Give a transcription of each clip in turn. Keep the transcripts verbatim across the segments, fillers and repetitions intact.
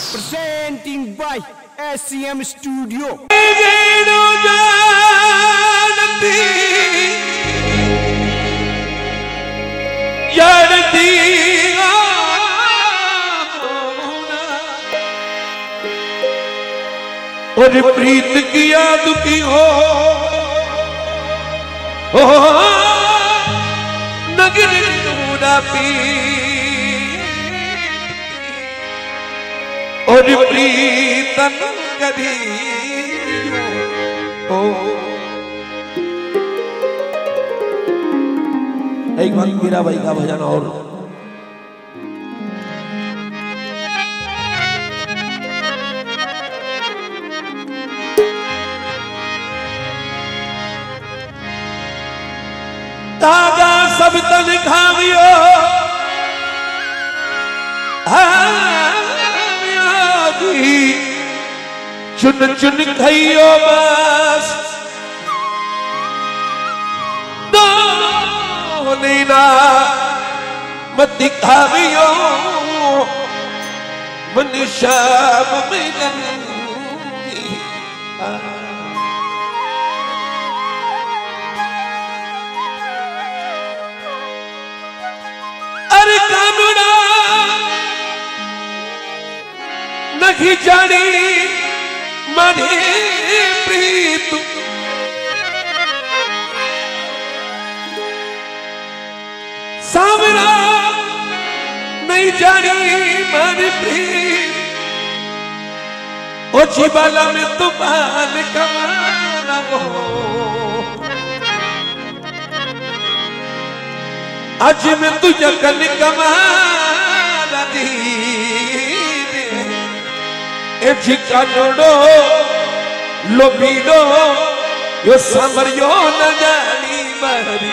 Presenting by S C M Studio. और प्रीत की याद की हो ओ नगर तूना पी और प्रीतन कभी हो। एक बार मीरा भाई का भजन और धागा सब तन खावियो चुन चुन खाइयो बस दो नीना मत खावियो मन शाम में कानुड़ा नहीं जानी मने प्रीत सावरा नहीं जानी मने प्रीत ओ जीवाला में तुम्हारे कमाना हो आज मैं तुझे कल कमाना दी ए ठिकानों लोभीनो यो सामरियो न जानी मरी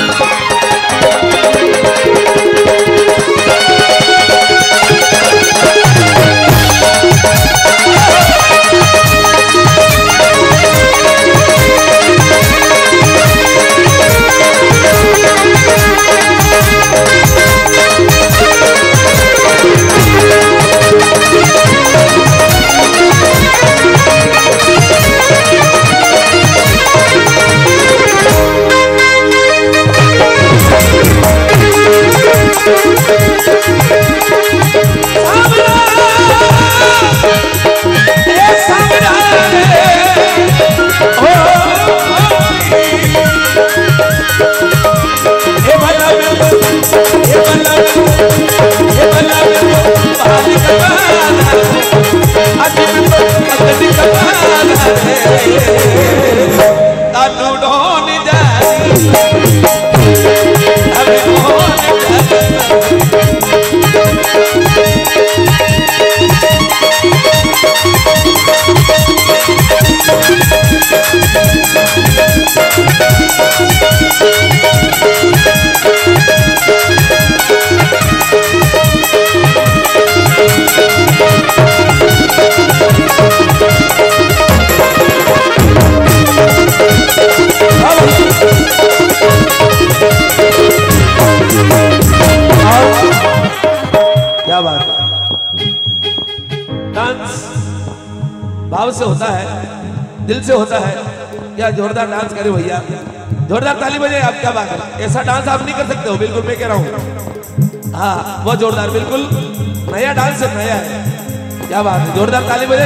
भाव से होता है, दिल से होता है। क्या जोरदार डांस करे भैया, जोरदार ताली बजे। आप क्या बात है, ऐसा डांस आप नहीं कर सकते हो। बिल्कुल मैं कह रहा हूँ, हाँ बहुत जोरदार, बिल्कुल नया डांस है, नया है। क्या बात है, जोरदार ताली बजे।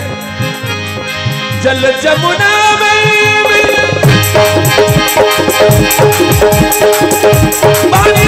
जल जमुना में पानी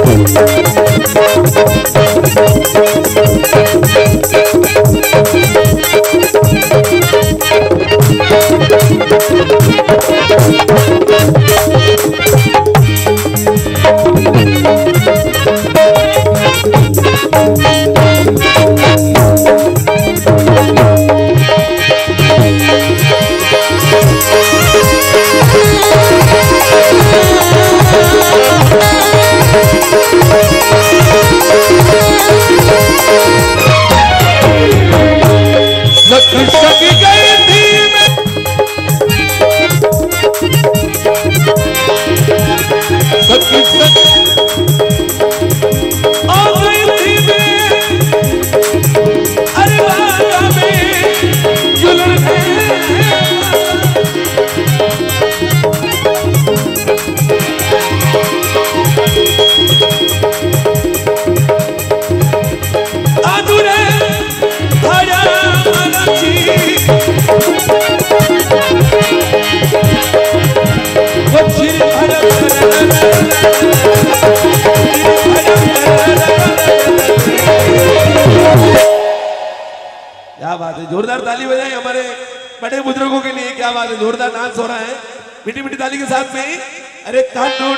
क्या बात है, जोरदार ताली बजाएं हमारे बड़े बुजुर्गों के लिए। क्या बात है, जोरदार डांस हो रहा है मीठी मीठी ताली के साथ में। अरे कानून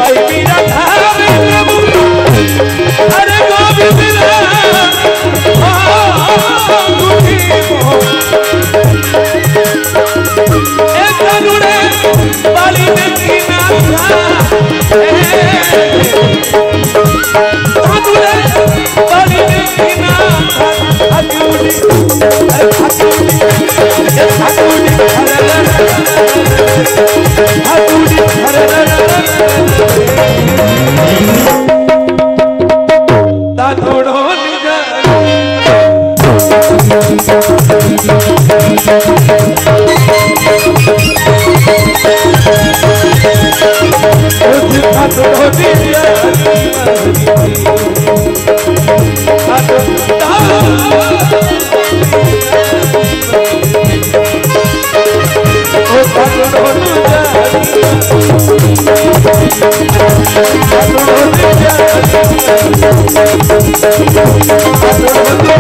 अरे गोविंद I don't know.